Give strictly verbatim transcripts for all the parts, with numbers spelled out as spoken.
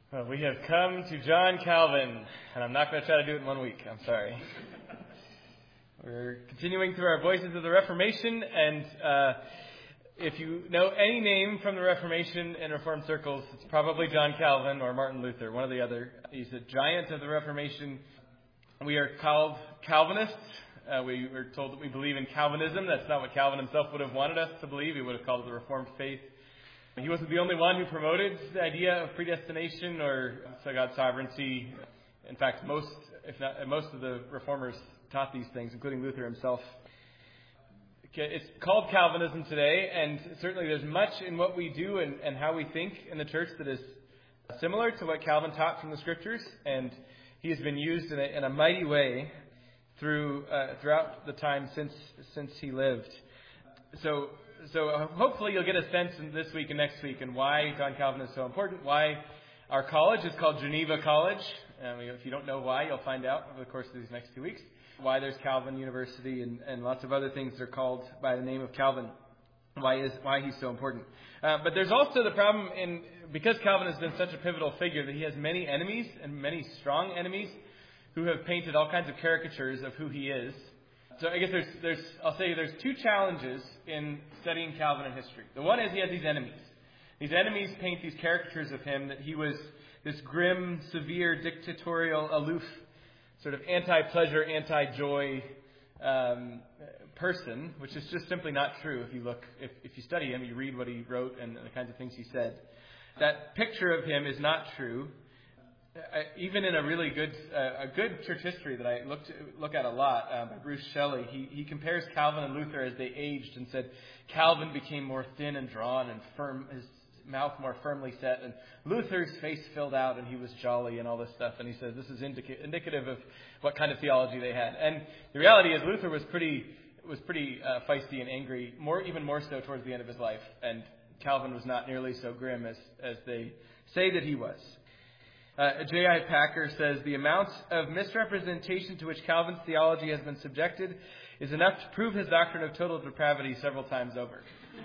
Well, we have come to John Calvin, and I'm not going to try to do it in one week. I'm sorry. We're continuing through our Voices of the Reformation, and uh, if you know any name from the Reformation in Reformed circles, it's probably John Calvin or Martin Luther, one or the other. He's a giant of the Reformation. We are called Calvinists. Uh, we were told that we believe in Calvinism. That's not what Calvin himself would have wanted us to believe. He would have called it the Reformed faith. He wasn't the only one who promoted the idea of predestination or God's sovereignty. In fact, most, if not most of the reformers taught these things, including Luther himself. It's called Calvinism today, and certainly there's much in what we do and, and how we think in the church that is similar to what Calvin taught from the Scriptures, and he has been used in a, in a mighty way through uh, throughout the time since since he lived. So. So hopefully you'll get a sense in this week and next week and why John Calvin is so important, why our college is called Geneva College. Um, if you don't know why, you'll find out over the course of these next two weeks. Why there's Calvin University and, and lots of other things that are called by the name of Calvin. Why is why he's so important. Uh, but there's also the problem in because Calvin has been such a pivotal figure that he has many enemies and many strong enemies who have painted all kinds of caricatures of who he is. So I guess there's, there's, I'll say there's two challenges in studying Calvin in history. The one is he has these enemies. These enemies paint these caricatures of him that he was this grim, severe, dictatorial, aloof, sort of anti-pleasure, anti-joy um, person, which is just simply not true. If you look, if, if you study him, you read what he wrote and the kinds of things he said. That picture of him is not true. I, even in a really good uh, a good church history that I looked look at a lot uh, by Bruce Shelley, he he compares Calvin and Luther as they aged and said Calvin became more thin and drawn and firm, his mouth more firmly set, and Luther's face filled out and he was jolly and all this stuff. And he says this is indica- indicative of what kind of theology they had. And the reality is Luther was pretty was pretty uh, feisty and angry, more even more so towards the end of his life. And Calvin was not nearly so grim as as they say that he was. Uh, J I Packer says, the amount of misrepresentation to which Calvin's theology has been subjected is enough to prove his doctrine of total depravity several times over.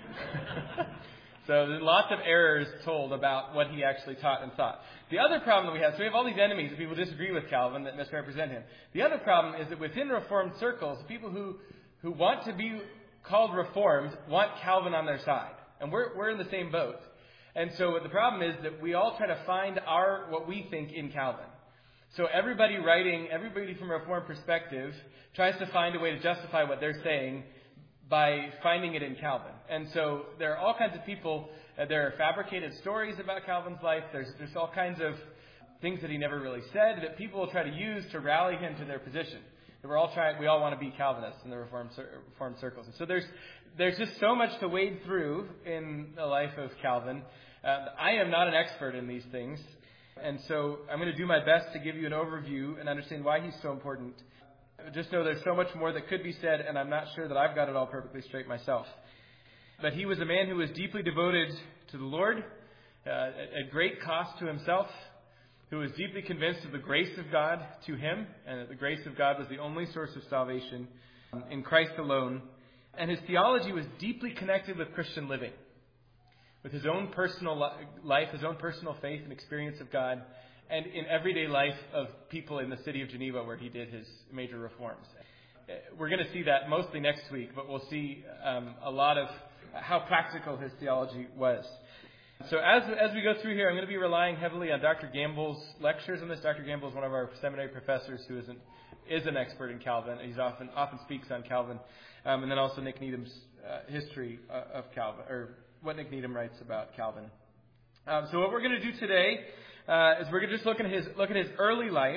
So there's lots of errors told about what he actually taught and thought. The other problem that we have, so we have all these enemies of people who disagree with Calvin that misrepresent him. The other problem is that within Reformed circles, people who, who want to be called Reformed want Calvin on their side. And we're, we're in the same boat. And so the problem is that we all try to find our what we think in Calvin. So everybody writing, everybody from a Reformed perspective tries to find a way to justify what they're saying by finding it in Calvin. And so there are all kinds of people, uh, there are fabricated stories about Calvin's life. There's, there's all kinds of things that he never really said that people will try to use to rally him to their position. We're all trying, we all want to be Calvinists in the Reformed, Reformed circles. And so there's there's just so much to wade through in the life of Calvin. Uh, I am not an expert in these things, and so I'm going to do my best to give you an overview and understand why he's so important. Just know there's so much more that could be said, and I'm not sure that I've got it all perfectly straight myself. But he was a man who was deeply devoted to the Lord, uh, at great cost to himself, who was deeply convinced of the grace of God to him, and that the grace of God was the only source of salvation in Christ alone. And his theology was deeply connected with Christian living, with his own personal life, his own personal faith and experience of God, and in everyday life of people in the city of Geneva where he did his major reforms. We're going to see that mostly next week, but we'll see um, a lot of how practical his theology was. So as as we go through here, I'm going to be relying heavily on Doctor Gamble's lectures on this. Doctor Gamble is one of our seminary professors who is an, is an expert in Calvin. He's often often speaks on Calvin. Um, and then also Nick Needham's uh, history uh, of Calvin, or what Nick Needham writes about Calvin. Um, so what we're going to do today uh, is we're going to just look at his look at his early life,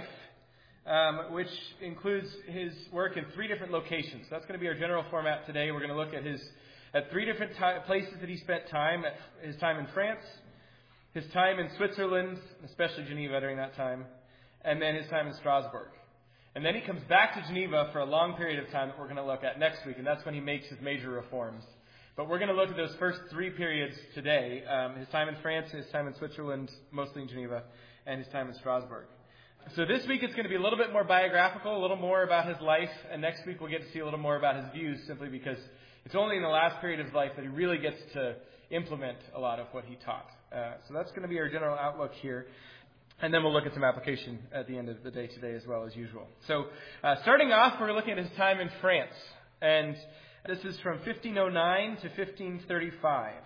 um, which includes his work in three different locations. So that's going to be our general format today. We're going to look at his at three different t- places that he spent time, at his time in France, his time in Switzerland, especially Geneva during that time, and then his time in Strasbourg. And then he comes back to Geneva for a long period of time that we're going to look at next week, and that's when he makes his major reforms. But we're going to look at those first three periods today, um, his time in France, his time in Switzerland, mostly in Geneva, and his time in Strasbourg. So this week it's going to be a little bit more biographical, a little more about his life, and next week we'll get to see a little more about his views, simply because it's only in the last period of his life that he really gets to implement a lot of what he taught. Uh, so that's going to be our general outlook here. And then we'll look at some application at the end of the day today as well, as usual. So uh, starting off, we're looking at his time in France. And this is from fifteen oh nine to fifteen thirty-five.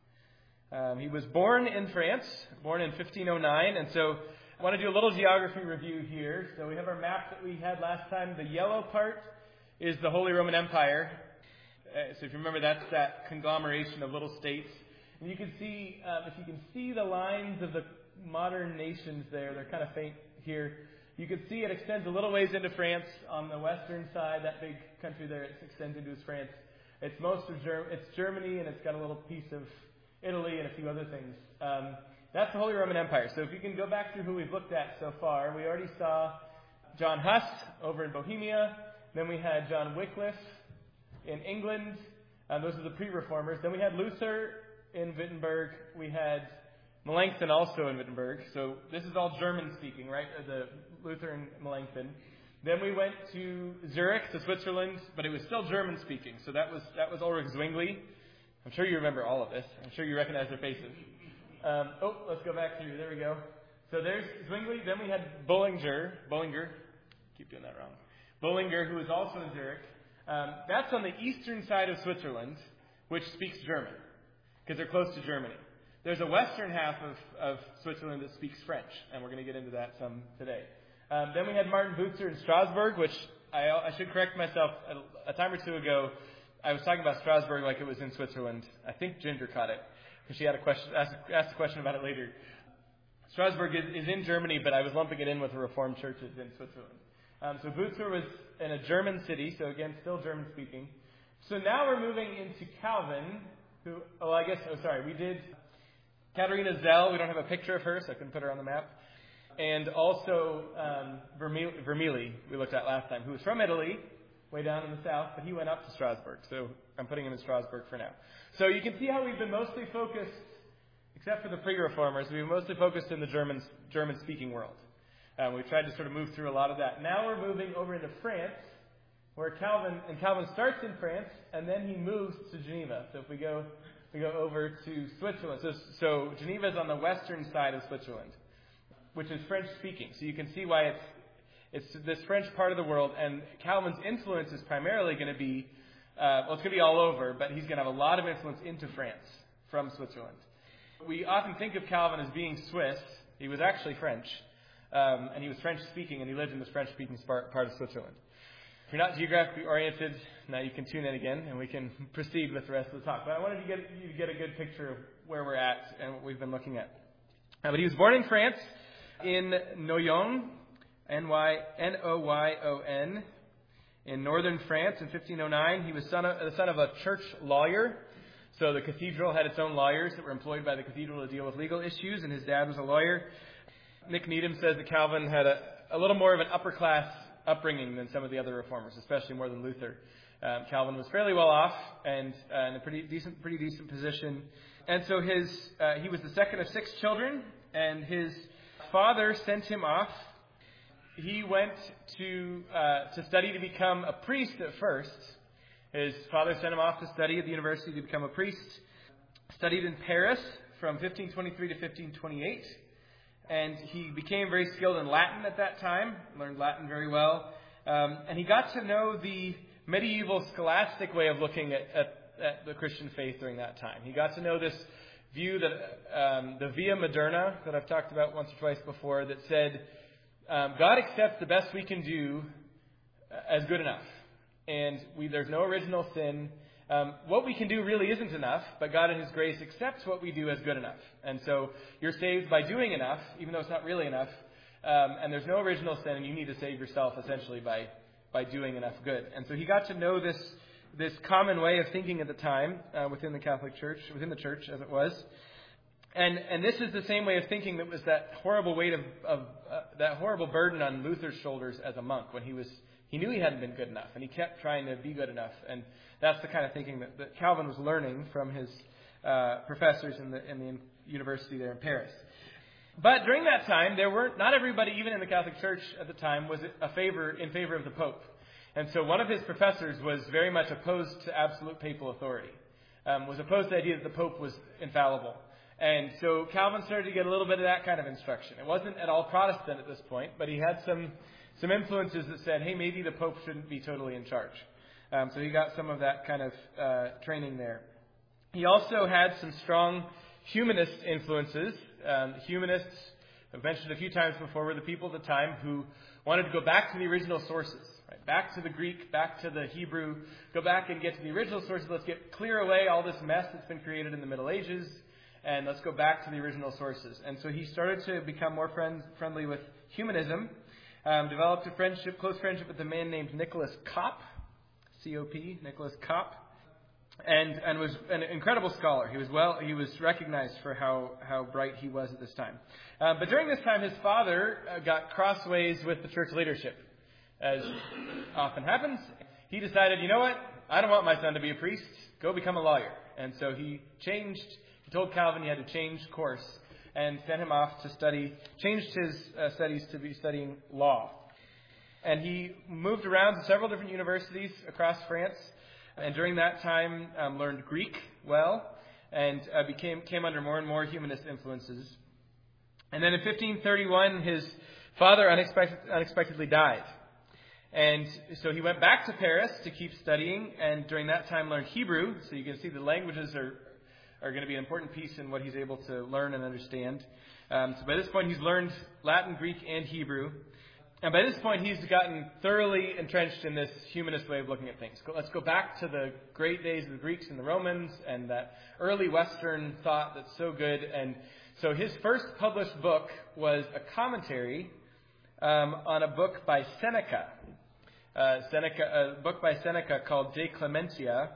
Um, he was born in France, born in fifteen oh nine. And so I want to do a little geography review here. So we have our map that we had last time. The yellow part is the Holy Roman Empire. Uh, so if you remember, that's that conglomeration of little states. And you can see, um, if you can see the lines of the modern nations there, they're kind of faint here. You can see it extends a little ways into France on the western side. That big country there, it extends into is France. It's most of Ger- it's Germany, and it's got a little piece of Italy and a few other things. Um, that's the Holy Roman Empire. So if you can go back through who we've looked at so far, we already saw John Huss over in Bohemia. Then we had John Wycliffe in England. Um, those are the pre-reformers. Then we had Luther in Wittenberg. We had Melanchthon also in Wittenberg. So this is all German-speaking, right? The Luther and Melanchthon. Then we went to Zurich, to Switzerland, but it was still German-speaking. So that was that was Ulrich Zwingli. I'm sure you remember all of this. I'm sure you recognize their faces. Um, oh, let's go back through. There we go. So there's Zwingli. Then we had Bollinger. Bollinger. Keep doing that wrong. Bollinger, who was also in Zurich. Um, that's on the eastern side of Switzerland, which speaks German, because they're close to Germany. There's a western half of, of Switzerland that speaks French, and we're going to get into that some today. Um, then we had Martin Butzer in Strasbourg, which I, I should correct myself. A, a time or two ago, I was talking about Strasbourg like it was in Switzerland. I think Ginger caught it, because she had a question, asked, asked a question about it later. Strasbourg is, is in Germany, but I was lumping it in with the Reformed churches in Switzerland. Um, so Butzer was in a German city, so again, still German-speaking. So now we're moving into Calvin, who, oh, I guess, oh, sorry, we did Katharina Zell. We don't have a picture of her, so I couldn't put her on the map. And also um, Vermigli, Vermigli, we looked at last time, who was from Italy, way down in the south, but he went up to Strasbourg. So I'm putting him in Strasbourg for now. So you can see how we've been mostly focused, except for the pre-reformers, we've been mostly focused in the German, German-speaking world. Um, we've tried to sort of move through a lot of that. Now we're moving over into France, where Calvin, and Calvin starts in France, and then he moves to Geneva. So if we go, we go over to Switzerland. So, so Geneva is on the western side of Switzerland, which is French-speaking. So you can see why it's it's this French part of the world, and Calvin's influence is primarily going to be, uh, well, it's going to be all over, but he's going to have a lot of influence into France from Switzerland. We often think of Calvin as being Swiss. He was actually French, um, and he was French-speaking, and he lived in this French-speaking part of Switzerland. If you're not geographically oriented, now you can tune in again, and we can proceed with the rest of the talk. But I wanted to get you to get a good picture of where we're at and what we've been looking at. Uh, but he was born in France, in Noyon, N Y N O Y O N, in northern France in fifteen oh nine. He was son of, the son of a church lawyer. So the cathedral had its own lawyers that were employed by the cathedral to deal with legal issues, and his dad was a lawyer. Nick Needham says that Calvin had a, a little more of an upper-class upbringing than some of the other reformers, especially more than Luther. Um, Calvin was fairly well off and uh, in a pretty decent, pretty decent position. And so his uh, he was the second of six children, and his father sent him off. He went to uh, to study to become a priest at first. His father sent him off to study at the university to become a priest. Studied in Paris from fifteen twenty-three to fifteen twenty-eight. And he became very skilled in Latin at that time, learned Latin very well. Um, and he got to know the medieval scholastic way of looking at, at, at the Christian faith during that time. He got to know this view that um, the Via Moderna that I've talked about once or twice before, that said um, God accepts the best we can do as good enough. And we, there's no original sin. Um, what we can do really isn't enough, but God in His grace accepts what we do as good enough. And so you're saved by doing enough, even though it's not really enough. Um, and there's no original sin, and you need to save yourself essentially by by doing enough good. And so he got to know this this common way of thinking at the time uh, within the Catholic Church, within the Church as it was. And and this is the same way of thinking that was that horrible weight of, of uh, that horrible burden on Luther's shoulders as a monk when he was he knew he hadn't been good enough, and he kept trying to be good enough. And that's the kind of thinking that, that Calvin was learning from his uh, professors in the in the university there in Paris. But during that time, there weren't not everybody, even in the Catholic Church at the time, was a favor in favor of the Pope. And so one of his professors was very much opposed to absolute papal authority. Um, was opposed to the idea that the Pope was infallible. And so Calvin started to get a little bit of that kind of instruction. It wasn't at all Protestant at this point, but he had some some influences that said, hey, maybe the Pope shouldn't be totally in charge. Um, so he got some of that kind of uh, training there. He also had some strong humanist influences. Um, humanists, I've mentioned a few times before, were the people at the time who wanted to go back to the original sources, right? Back to the Greek, back to the Hebrew, go back and get to the original sources. Let's get clear away all this mess that's been created in the Middle Ages, and let's go back to the original sources. And so he started to become more friend, friendly with humanism, um, developed a friendship, close friendship with a man named Nicholas Kopp, C O P, Nicholas Kopp, and and was an incredible scholar. He was well, he was recognized for how, how bright he was at this time. Uh, but during this time, his father uh, got crossways with the church leadership, as often happens. He decided, you know what? I don't want my son to be a priest. Go become a lawyer. And so he changed. He told Calvin he had to change course and sent him off to study. Changed his uh, studies to be studying law. And he moved around to several different universities across France. And during that time, um, learned Greek well, and uh, became came under more and more humanist influences. And then in fifteen thirty-one, his father unexpected, unexpectedly died. And so he went back to Paris to keep studying, and during that time learned Hebrew. So you can see the languages are, are going to be an important piece in what he's able to learn and understand. Um, so by this point, he's learned Latin, Greek, and Hebrew. And by this point, he's gotten thoroughly entrenched in this humanist way of looking at things. Let's go back to the great days of the Greeks and the Romans and that early Western thought that's so good. And so his first published book was a commentary um, on a book by Seneca. Uh, Seneca, a book by Seneca called De Clementia.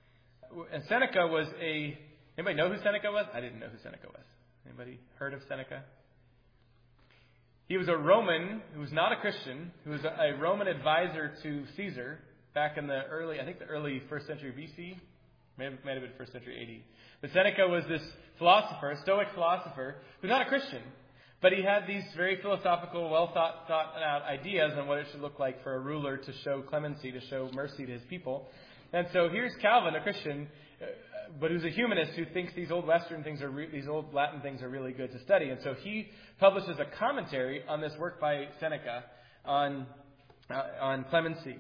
And Seneca was a... Anybody know who Seneca was? I didn't know who Seneca was. Anybody heard of Seneca? He was a Roman who was not a Christian, who was a Roman advisor to Caesar back in the early, I think the early first century B C. May have, may have been first century A D. But Seneca was this philosopher, a Stoic philosopher, who was not a Christian. But he had these very philosophical, well thought, thought out ideas on what it should look like for a ruler to show clemency, to show mercy to his people. And so here's Calvin, a Christian, but who's a humanist who thinks these old Western things are re- these old Latin things are really good to study. And so he publishes a commentary on this work by Seneca on uh, on clemency.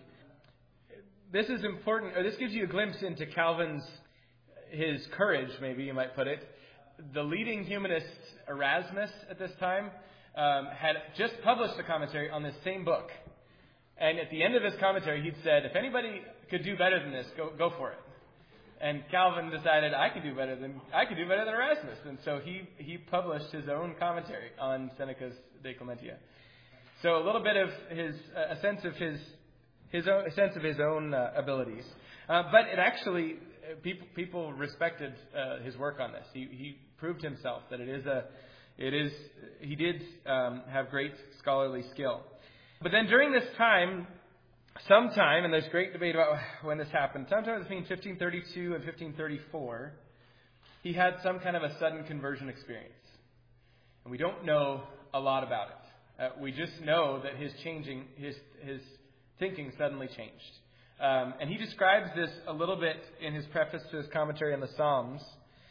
This is important, or this gives you a glimpse into Calvin's his courage, maybe you might put it. The leading humanist Erasmus at this time um, had just published a commentary on this same book. And at the end of his commentary, he'd said, if anybody could do better than this, go go for it. And Calvin decided, I could do better than I could do better than Erasmus, and so he he published his own commentary on Seneca's De Clementia. So a little bit of his uh, a sense of his his own a sense of his own uh, abilities, uh, but it actually uh, people people respected uh, his work on this. He he proved himself that it is a it is he did um, have great scholarly skill. But then during this time. Sometime, and there's great debate about when this happened, sometime between fifteen thirty-two and fifteen thirty-four, he had some kind of a sudden conversion experience. And we don't know a lot about it. Uh, we just know that his changing, his his thinking suddenly changed. Um, and he describes this a little bit in his preface to his commentary on the Psalms.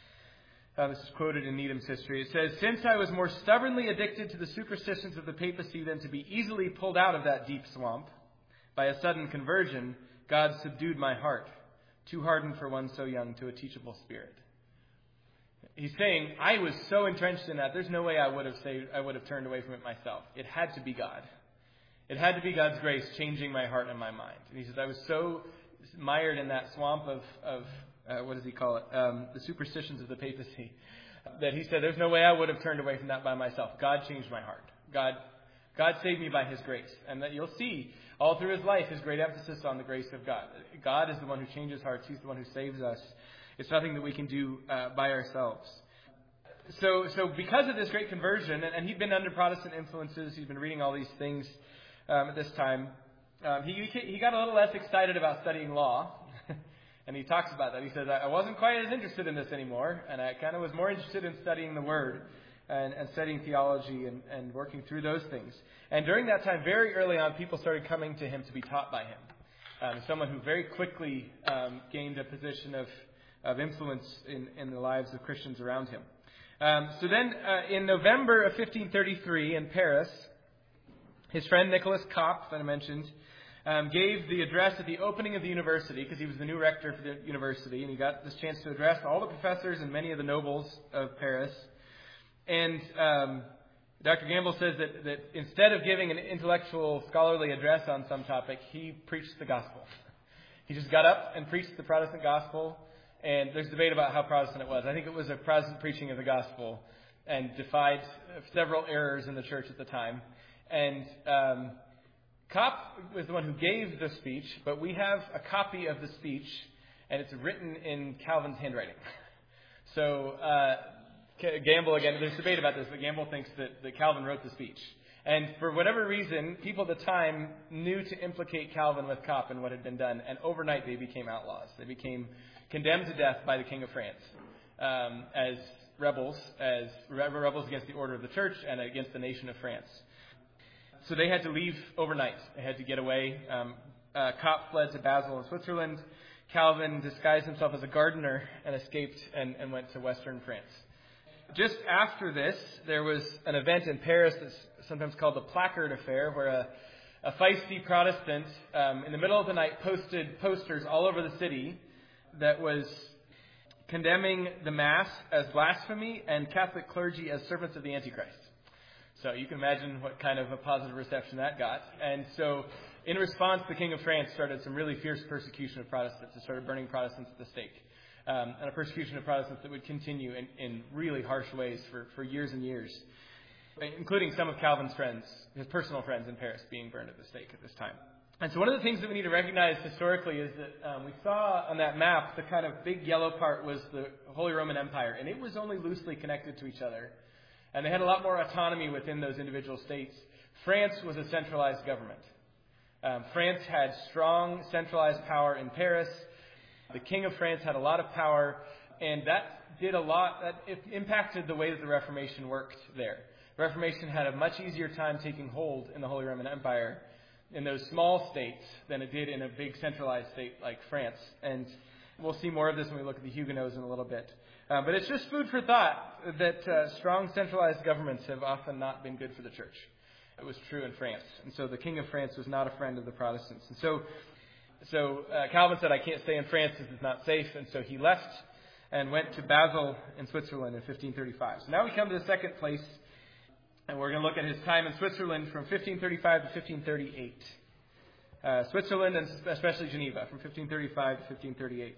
Uh, this is quoted in Needham's history. It says, "Since I was more stubbornly addicted to the superstitions of the papacy than to be easily pulled out of that deep swamp, by a sudden conversion, God subdued my heart, too hardened for one so young, to a teachable spirit." He's saying, I was so entrenched in that, there's no way I would have saved, I would have turned away from it myself. It had to be God. It had to be God's grace changing my heart and my mind. And he says, I was so mired in that swamp of, of uh, what does he call it, um, the superstitions of the papacy, that he said, there's no way I would have turned away from that by myself. God changed my heart. God God saved me by his grace. And that you'll see all through his life his great emphasis on the grace of God. God is the one who changes hearts. He's the one who saves us. It's nothing that we can do uh, by ourselves. So so because of this great conversion, and, and he'd been under Protestant influences, he'd been reading all these things um, at this time, um, he, he got a little less excited about studying law. And he talks about that. He says, I wasn't quite as interested in this anymore, and I kind of was more interested in studying the Word. And, and studying theology and, and working through those things. And during that time, very early on, people started coming to him to be taught by him. Um, someone who very quickly um, gained a position of, of influence in, in the lives of Christians around him. Um, so then, uh, in November of fifteen thirty-three in Paris, his friend Nicholas Kopp, that I mentioned, um, gave the address at the opening of the university, because he was the new rector for the university, and he got this chance to address all the professors and many of the nobles of Paris. And um, Doctor Gamble says that, that instead of giving an intellectual, scholarly address on some topic, he preached the gospel. He just got up and preached the Protestant gospel. And there's debate about how Protestant it was. I think it was a Protestant preaching of the gospel and defied several errors in the church at the time. And um, Kopp was the one who gave the speech, but we have a copy of the speech, and it's written in Calvin's handwriting. So uh, Gamble, again, there's debate about this, but Gamble thinks that, that Calvin wrote the speech. And for whatever reason, people at the time knew to implicate Calvin with Kopp in what had been done, and overnight they became outlaws. They became condemned to death by the King of France um, as rebels, as rebels against the order of the church and against the nation of France. So they had to leave overnight. They had to get away. Um, uh, Kopp fled to Basel in Switzerland. Calvin disguised himself as a gardener and escaped and, and went to western France. Just after this, there was an event in Paris that's sometimes called the Placard Affair, where a, a feisty Protestant um, in the middle of the night posted posters all over the city that was condemning the Mass as blasphemy and Catholic clergy as servants of the Antichrist. So you can imagine what kind of a positive reception that got. And so in response, the King of France started some really fierce persecution of Protestants and started burning Protestants at the stake. Um, and a persecution of Protestants that would continue in, in really harsh ways for, for years and years, including some of Calvin's friends, his personal friends in Paris, being burned at the stake at this time. And so one of the things that we need to recognize historically is that um, we saw on that map the kind of big yellow part was the Holy Roman Empire, and it was only loosely connected to each other. And they had a lot more autonomy within those individual states. France was a centralized government. Um, France had strong centralized power in Paris. The King of France had a lot of power, and that did a lot, that it impacted the way that the Reformation worked there. The Reformation had a much easier time taking hold in the Holy Roman Empire in those small states than it did in a big centralized state like France. And we'll see more of this when we look at the Huguenots in a little bit. Uh, but it's just food for thought that uh, strong centralized governments have often not been good for the church. It was true in France. And so the King of France was not a friend of the Protestants. And so so uh, Calvin said, I can't stay in France, this is not safe. And so he left and went to Basel in Switzerland in fifteen thirty-five. So now we come to the second place. And we're going to look at his time in Switzerland from fifteen thirty-five to fifteen thirty-eight. Uh, Switzerland and especially Geneva from fifteen thirty-five to fifteen thirty-eight.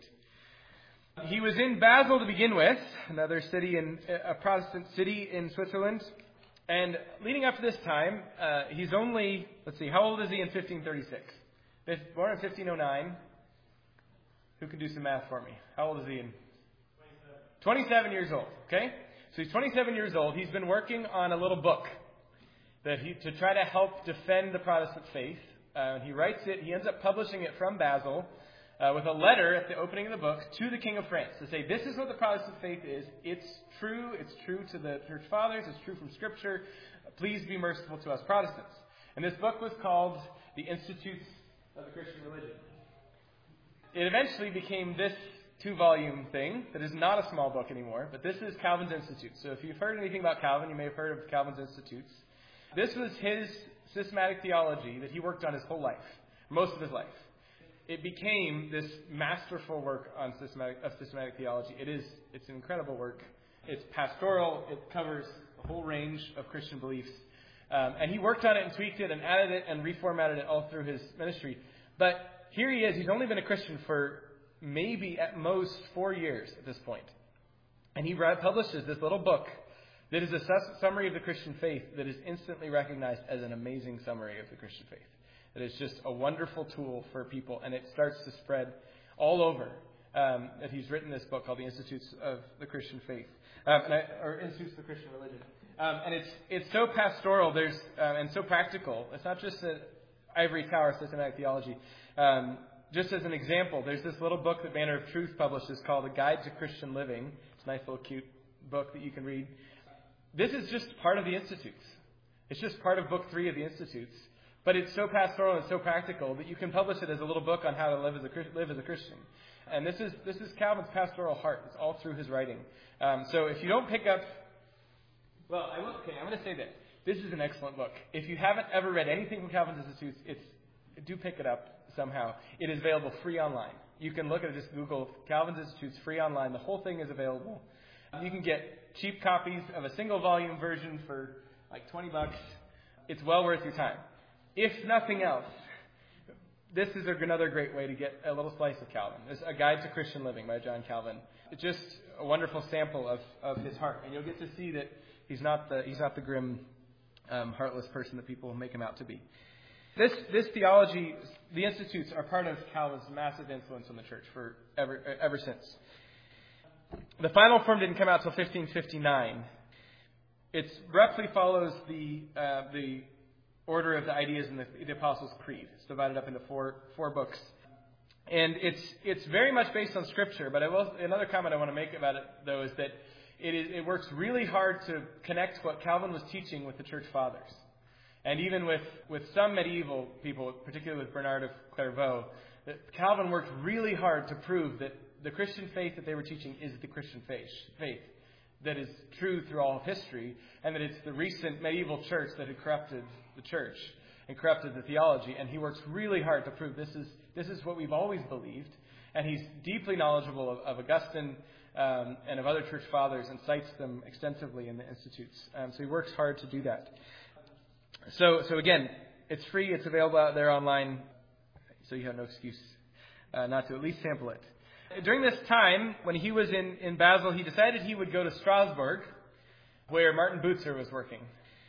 He was in Basel to begin with, another city in a Protestant city in Switzerland. And leading up to this time, uh, he's only, let's see, how old is he in fifteen thirty-six? Born in fifteen oh nine. Who can do some math for me? How old is he in? twenty-seven. twenty-seven years old, okay? So he's twenty-seven years old. He's been working on a little book that he to try to help defend the Protestant faith. Uh, he writes it. He ends up publishing it from Basel uh, with a letter at the opening of the book to the King of France to say, this is what the Protestant faith is. It's true. It's true to the Church Fathers. It's true from Scripture. Please be merciful to us Protestants. And this book was called The Institutes of the Christian Religion. It eventually became this two-volume thing that is not a small book anymore, but this is Calvin's Institutes. So if you've heard anything about Calvin, you may have heard of Calvin's Institutes. This was his systematic theology that he worked on his whole life, most of his life. It became this masterful work on systematic, of systematic theology. It is, it's an incredible work. It's pastoral. It covers a whole range of Christian beliefs. Um, and he worked on it and tweaked it and added it and reformatted it all through his ministry. But here he is. He's only been a Christian for maybe at most four years at this point. And he publishes this little book that is a summary of the Christian faith that is instantly recognized as an amazing summary of the Christian faith. It is just a wonderful tool for people, and it starts to spread all over. Um, that he's written this book called The Institutes of the Christian Faith, um, and I, or Institutes of the Christian Religion. Um, and it's it's so pastoral, there's um, and so practical. It's not just an ivory tower systematic theology. Um, Just as an example, there's this little book that Banner of Truth publishes called A Guide to Christian Living. It's a nice little cute book that you can read. This is just part of the Institutes. It's just part of book three of the Institutes. But it's so pastoral and so practical that you can publish it as a little book on how to live as a, live as a Christian. And this is this is Calvin's pastoral heart. It's all through his writing. Um, so if you don't pick up Well, I will, okay, I'm going to say this. This is an excellent book. If you haven't ever read anything from Calvin's Institutes, it's, do pick it up somehow. It is available free online. You can look at it, just Google Calvin's Institutes free online. The whole thing is available. You can get cheap copies of a single volume version for like twenty bucks. It's well worth your time. If nothing else, this is another great way to get a little slice of Calvin. There's A Guide to Christian Living by John Calvin. It's just a wonderful sample of, of his heart. And you'll get to see that he's not the he's not the grim, um, heartless person that people make him out to be. This this theology, the Institutes are part of Calvin's massive influence on the church for ever ever since. The final form didn't come out till fifteen fifty-nine. It roughly follows the uh, the order of the ideas in the, the Apostles' Creed. It's divided up into four four books, and it's it's very much based on Scripture. But I will, another comment I want to make about it, though, is that it is it works really hard to connect what Calvin was teaching with the Church Fathers, and even with with some medieval people, particularly with Bernard of Clairvaux, that Calvin worked really hard to prove that the Christian faith that they were teaching is the Christian faith, faith that is true through all of history, and that it's the recent medieval church that had corrupted the church and corrupted the theology. And he works really hard to prove this is this is what we've always believed. And he's deeply knowledgeable of, of Augustine um, and of other church fathers and cites them extensively in the Institutes. Um, so he works hard to do that. So, so again, it's free. It's available out there online, so you have no excuse uh, not to at least sample it. During this time, when he was in, in Basel, he decided he would go to Strasbourg, where Martin Bucer was working.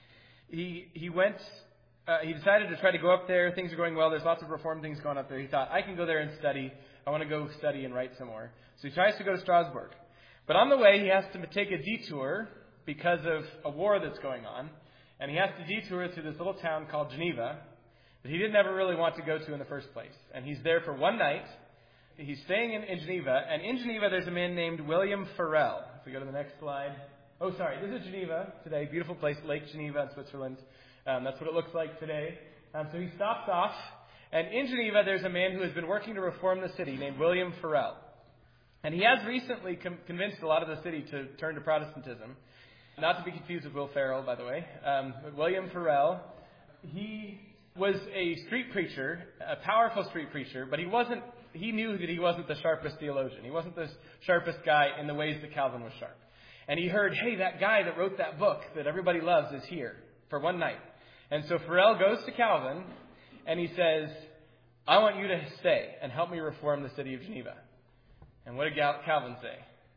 He he went. Uh, he decided to try to go up there. Things are going well. There's lots of reform things going up there. He thought, I can go there and study. I want to go study and write some more. So he tries to go to Strasbourg. But on the way, he has to take a detour because of a war that's going on. And he has to detour through this little town called Geneva that he didn't ever really want to go to in the first place. And he's there for one night. He's staying in, in Geneva, and in Geneva there's a man named William Farel. If we go to the next slide. Oh, sorry, this is Geneva today. Beautiful place, Lake Geneva in Switzerland. Um, that's what it looks like today. Um, so he stops off, and in Geneva there's a man who has been working to reform the city named William Farel. And he has recently com- convinced a lot of the city to turn to Protestantism. Not to be confused with Will Ferrell, by the way. Um, but William Farel, he was a street preacher, a powerful street preacher, but he wasn't He knew that he wasn't the sharpest theologian. He wasn't the sharpest guy in the ways that Calvin was sharp. And he heard, hey, that guy that wrote that book that everybody loves is here for one night. And so Farel goes to Calvin and he says, I want you to stay and help me reform the city of Geneva. And what did Calvin say?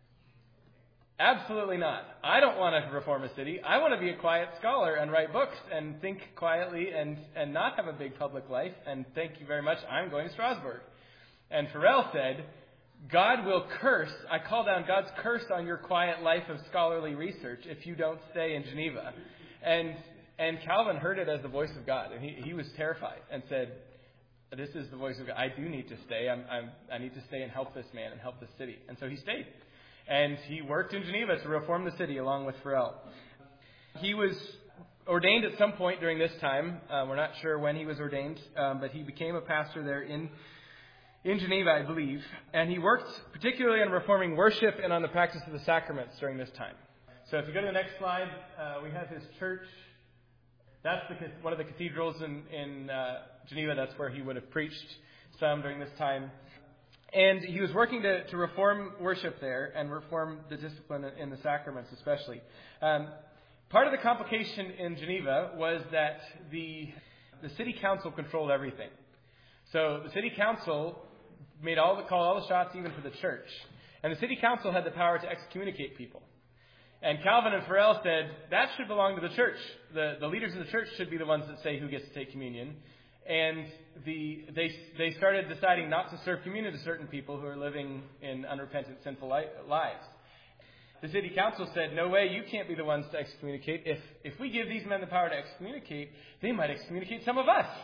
Absolutely not. I don't want to reform a city. I want to be a quiet scholar and write books and think quietly and, and not have a big public life. And thank you very much. I'm going to Strasbourg. And Farel said, God will curse, I call down God's curse on your quiet life of scholarly research if you don't stay in Geneva. And and Calvin heard it as the voice of God. And he, he was terrified and said, this is the voice of God. I do need to stay. I'm, I'm, I need to stay and help this man and help this city. And so he stayed. And he worked in Geneva to reform the city along with Farel. He was ordained at some point during this time. Uh, we're not sure when he was ordained, um, but he became a pastor there in In Geneva, I believe, and he worked particularly on reforming worship and on the practice of the sacraments during this time. So if you go to the next slide, uh, we have his church. That's the, one of the cathedrals in, in uh, Geneva. That's where he would have preached some during this time. And he was working to, to reform worship there and reform the discipline in the sacraments especially. Um, part of the complication in Geneva was that the the city council controlled everything. So the city council made all the call all the shots, even for the church. And the city council had the power to excommunicate people. And Calvin and Farel said, that should belong to the church. The, the leaders of the church should be the ones that say who gets to take communion. And the, they, they started deciding not to serve communion to certain people who are living in unrepentant, sinful li- lives. The city council said, no way, you can't be the ones to excommunicate. If, if we give these men the power to excommunicate, they might excommunicate some of us.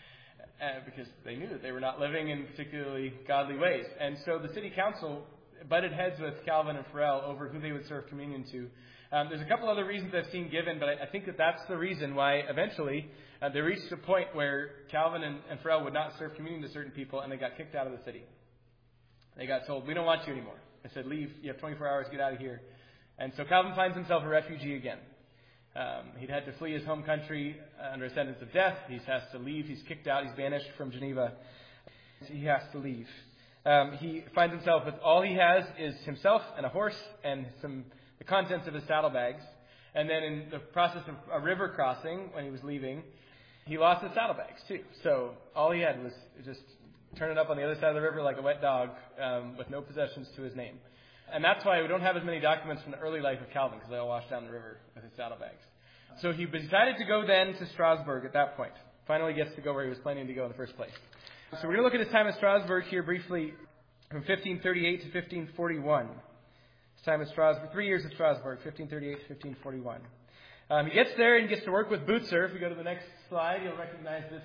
Uh, because they knew that they were not living in particularly godly ways. And so the city council butted heads with Calvin and Farel over who they would serve communion to. Um, there's a couple other reasons I've seen given, but I, I think that that's the reason why eventually uh, they reached a point where Calvin and, and Farel would not serve communion to certain people, and they got kicked out of the city. They got told, we don't want you anymore. They said, leave, you have twenty-four hours, get out of here. And so Calvin finds himself a refugee again. Um, he'd had to flee his home country uh, under a sentence of death. He has to leave. He's kicked out. He's banished from Geneva. He has to leave. Um, he finds himself with all he has is himself and a horse and some the contents of his saddlebags. And then in the process of a river crossing, when he was leaving, he lost his saddlebags too. So all he had was just turn it up on the other side of the river like a wet dog um, with no possessions to his name. And that's why we don't have as many documents from the early life of Calvin, because they all washed down the river with his saddlebags. So he decided to go then to Strasbourg at that point. Finally gets to go where he was planning to go in the first place. So we're going to look at his time in Strasbourg here briefly from fifteen thirty-eight to fifteen forty-one. His time at Strasbourg, three years at Strasbourg, fifteen thirty-eight to fifteen forty-one. Um, he gets there and gets to work with Bucer. If we go to the next slide, you'll recognize this.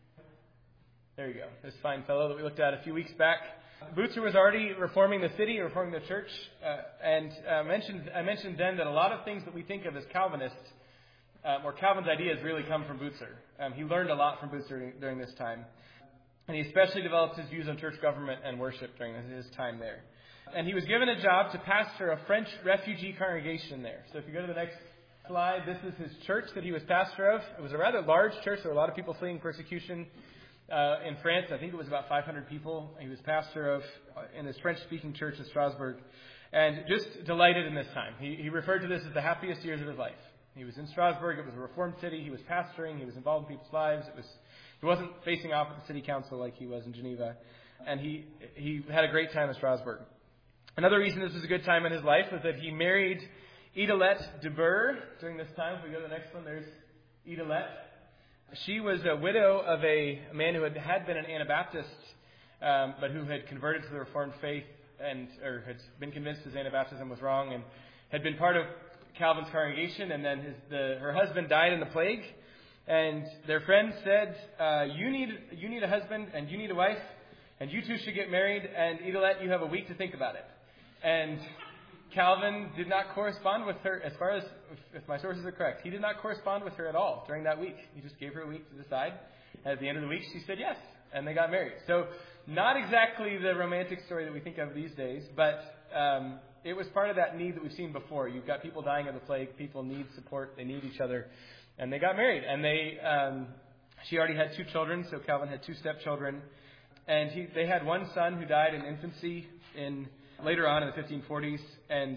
There you go. This fine fellow that we looked at a few weeks back. Bucer was already reforming the city, reforming the church, uh, and uh, mentioned I mentioned then that a lot of things that we think of as Calvinist, uh, or Calvin's ideas, really come from Bucer. Um, he learned a lot from Bucer during this time, and he especially developed his views on church government and worship during his time there. And he was given a job to pastor a French refugee congregation there. So if you go to the next slide, this is his church that he was pastor of. It was a rather large church. There were a lot of people fleeing persecution. Uh, in France, I think it was about five hundred people. He was pastor of uh, in this French-speaking church in Strasbourg, and just delighted in this time. He, he referred to this as the happiest years of his life. He was in Strasbourg. It was a reformed city. He was pastoring. He was involved in people's lives. It was he wasn't facing off with the city council like he was in Geneva, and he he had a great time in Strasbourg. Another reason this was a good time in his life was that he married Idelette de Burr during this time. If we go to the next one, there's Idelette. She was a widow of a man who had, had been an Anabaptist, um, but who had converted to the Reformed faith and or had been convinced his Anabaptism was wrong and had been part of Calvin's congregation. And then his, the, her husband died in the plague. And their friends said, uh, you need you need a husband and you need a wife, and you two should get married. And Idelette, you have a week to think about it. And Calvin did not correspond with her, as far as, if my sources are correct, he did not correspond with her at all during that week. He just gave her a week to decide. And at the end of the week, she said yes, and they got married. So not exactly the romantic story that we think of these days, but um, it was part of that need that we've seen before. You've got people dying of the plague. People need support. They need each other. And they got married. And they, um, she already had two children, so Calvin had two stepchildren. And he, they had one son who died in infancy in later on in the fifteen forties, and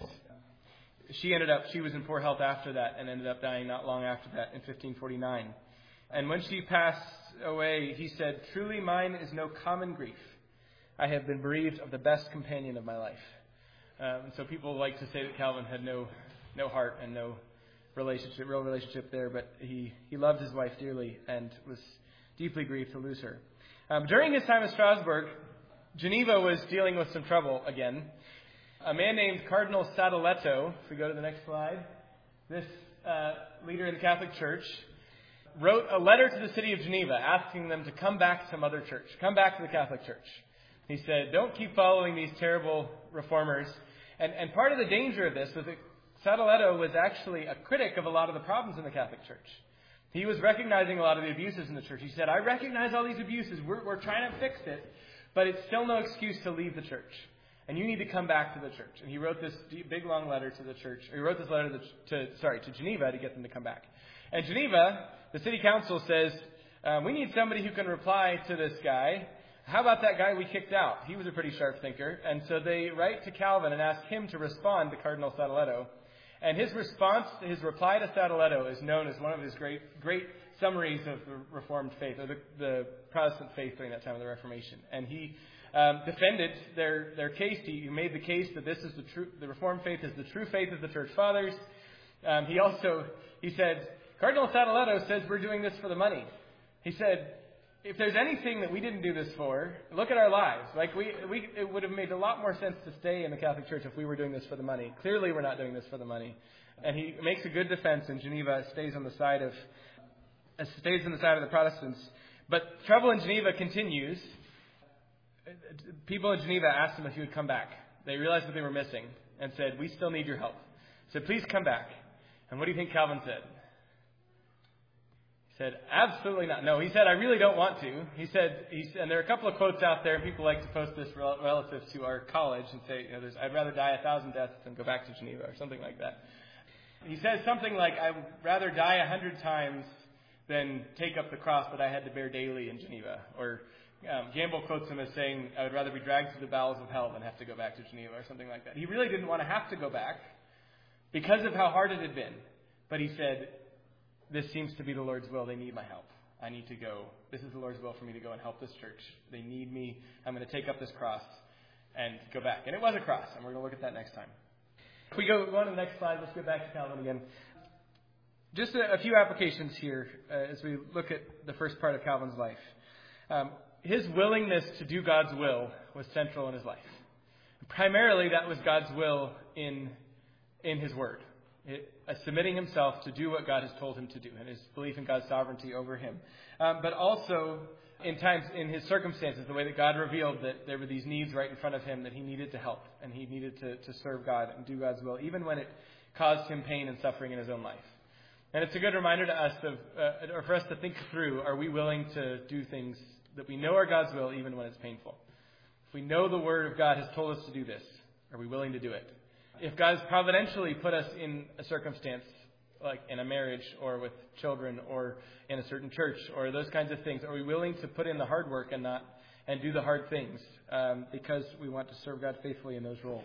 she ended up, she was in poor health after that and ended up dying not long after that in fifteen forty-nine. And when she passed away, he said, "Truly mine is no common grief. I have been bereaved of the best companion of my life." Um, so people like to say that Calvin had no no heart and no relationship, real relationship there, but he, he loved his wife dearly and was deeply grieved to lose her. Um, during his time in Strasbourg, Geneva was dealing with some trouble again. A man named Cardinal Sadoleto, if we go to the next slide, this uh, leader in the Catholic Church, wrote a letter to the city of Geneva asking them to come back to Mother Church, come back to the Catholic Church. He said, don't keep following these terrible reformers. And, and part of the danger of this was that Sadoleto was actually a critic of a lot of the problems in the Catholic Church. He was recognizing a lot of the abuses in the church. He said, I recognize all these abuses. We're, we're trying to fix it. But it's still no excuse to leave the church. And you need to come back to the church. And he wrote this big, long letter to the church. Or he wrote this letter to, to sorry, to Geneva to get them to come back. And Geneva, the city council says, um, we need somebody who can reply to this guy. How about that guy we kicked out? He was a pretty sharp thinker. And so they write to Calvin and ask him to respond to Cardinal Sadoleto. And his response, his reply to Sadoleto is known as one of his great, great summaries of the Reformed faith, or the, the Protestant faith during that time of the Reformation. And he um, defended their their case. He made the case that this is the true, the Reformed faith is the true faith of the Church Fathers. Um, he also he said, Cardinal Sadoleto says we're doing this for the money. He said, if there's anything that we didn't do this for, look at our lives. Like we, we, it would have made a lot more sense to stay in the Catholic Church if we were doing this for the money. Clearly, we're not doing this for the money. And he makes a good defense, and Geneva stays on the side of uh, stays on the side of the Protestants. But trouble in Geneva continues. People in Geneva asked him if he would come back. They realized what they were missing and said, "We still need your help. So please come back." And what do you think Calvin said? He said, absolutely not. No, he said, I really don't want to. He said, he, and there are a couple of quotes out there, and people like to post this rel- relative to our college and say, you know, there's, I'd rather die a thousand deaths than go back to Geneva or something like that. He says something like, I would rather die a hundred times than take up the cross that I had to bear daily in Geneva. Or um, Gamble quotes him as saying, I would rather be dragged through the bowels of hell than have to go back to Geneva, or something like that. He really didn't want to have to go back because of how hard it had been. But he said, this seems to be the Lord's will. They need my help. I need to go. This is the Lord's will for me to go and help this church. They need me. I'm going to take up this cross and go back. And it was a cross, and we're going to look at that next time. If we go, go on to the next slide, let's go back to Calvin again. Just a, a few applications here uh, as we look at the first part of Calvin's life. Um, his willingness to do God's will was central in his life. Primarily, that was God's will in in his word. It, uh, submitting himself to do what God has told him to do, and his belief in God's sovereignty over him. Um, but also, in times, in his circumstances, the way that God revealed that there were these needs right in front of him that he needed to help, and he needed to, to serve God and do God's will, even when it caused him pain and suffering in his own life. And it's a good reminder to us of, uh, or for us to think through, are we willing to do things that we know are God's will, even when it's painful? If we know the Word of God has told us to do this, are we willing to do it? If God has providentially put us in a circumstance, like in a marriage or with children or in a certain church or those kinds of things, are we willing to put in the hard work and not and do the hard things um, because we want to serve God faithfully in those roles?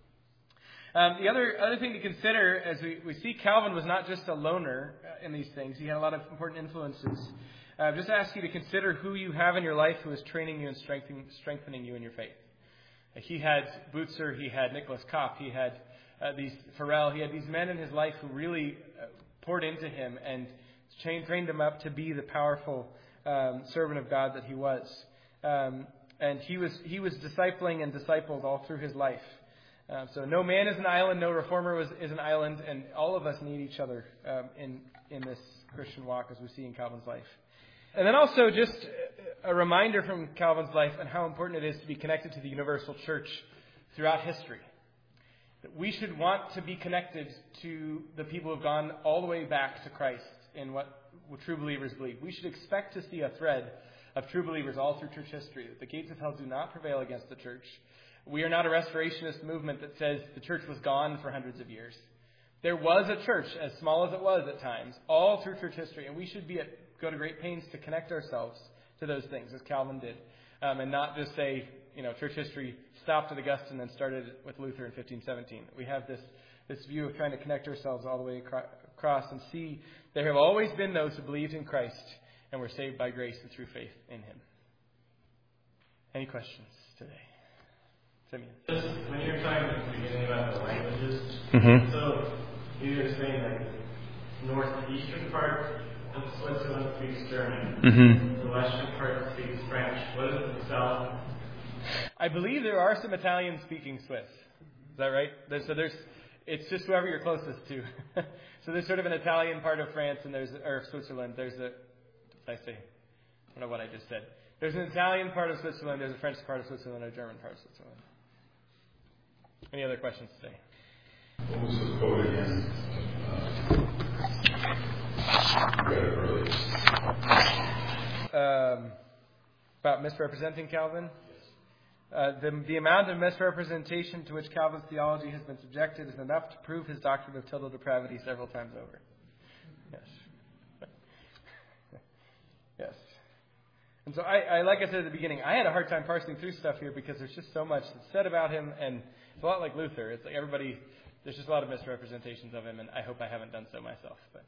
Um, the other other thing to consider, as we, we see, Calvin was not just a loner in these things. He had a lot of important influences. Uh, just ask you to consider who you have in your life who is training you and strengthening, strengthening you in your faith. He had Butzer, he had Nicholas Kopp, he had uh, these Farrell, he had these men in his life who really uh, poured into him and trained, trained him up to be the powerful um, servant of God that he was. Um, and he was he was discipling and discipled all through his life. Um, so no man is an island, no reformer was, is an island, and all of us need each other um, in in this Christian walk, as we see in Calvin's life. And then also just a reminder from Calvin's life on how important it is to be connected to the universal church throughout history. That we should want to be connected to the people who have gone all the way back to Christ in what true believers believe. We should expect to see a thread of true believers all through church history, that the gates of hell do not prevail against the church. We are not a restorationist movement that says the church was gone for hundreds of years. There was a church, as small as it was at times, all through church history, and we should be at go to great pains to connect ourselves to those things, as Calvin did, um, and not just say, you know, church history stopped at Augustine and started with Luther in fifteen seventeen. We have this this view of trying to connect ourselves all the way across and see there have always been those who believed in Christ and were saved by grace and through faith in Him. Any questions today? Simeon. Just when you were talking at the beginning about the languages, mm-hmm. so you were saying like northeastern part of Switzerland speaks German. Mm-hmm. The western part speaks French. What is the south? I believe there are some Italian-speaking Swiss. Is that right? There's, so there's, it's just whoever you're closest to. So there's sort of an Italian part of France and there's or Switzerland. There's a, what did I say? I don't know what I just said. There's an Italian part of Switzerland. There's a French part of Switzerland. A German part of Switzerland. Any other questions today? What was the quote again? Uh, read it earlier. Um, about misrepresenting Calvin? Uh, the, the amount of misrepresentation to which Calvin's theology has been subjected is enough to prove his doctrine of total depravity several times over. Yes. Yes. And so, I, I, like I said at the beginning, I had a hard time parsing through stuff here because there's just so much that's said about him, and it's a lot like Luther. It's like everybody, there's just a lot of misrepresentations of him, and I hope I haven't done so myself. But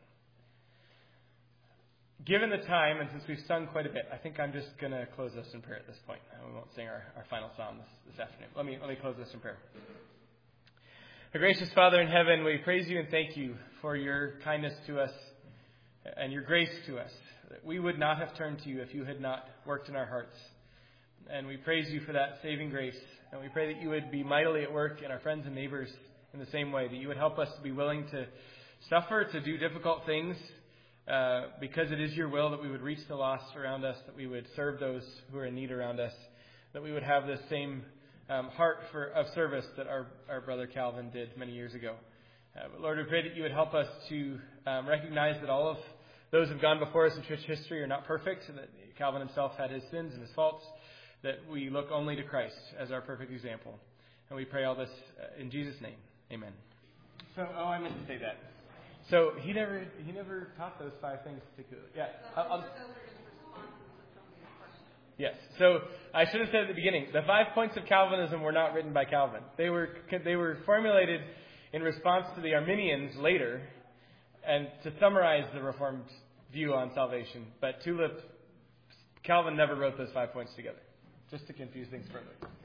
given the time, and since we've sung quite a bit, I think I'm just going to close us in prayer at this point. We won't sing our, our final psalm this, this afternoon. Let me let me close this in prayer. Our gracious Father in heaven, we praise you and thank you for your kindness to us and your grace to us. That we would not have turned to you if you had not worked in our hearts. And we praise you for that saving grace. And we pray that you would be mightily at work in our friends and neighbors in the same way. That you would help us to be willing to suffer, to do difficult things, uh, because it is your will that we would reach the lost around us, that we would serve those who are in need around us, that we would have this same um, heart for of service that our, our brother Calvin did many years ago. Uh, but Lord, we pray that you would help us to um, recognize that all of those who have gone before us in church history are not perfect, and that Calvin himself had his sins and his faults, that we look only to Christ as our perfect example. And we pray all this in Jesus' name. Amen. So, oh, I meant to say that. So he never he never taught those five things particularly. Yeah. So I'll, I'll, those are just responses to somebody's question. yes. So I should have said at the beginning, the five points of Calvinism were not written by Calvin. They were they were formulated in response to the Arminians later, and to summarize the Reformed view on salvation. But Tulip, Calvin never wrote those five points together, just to confuse things further.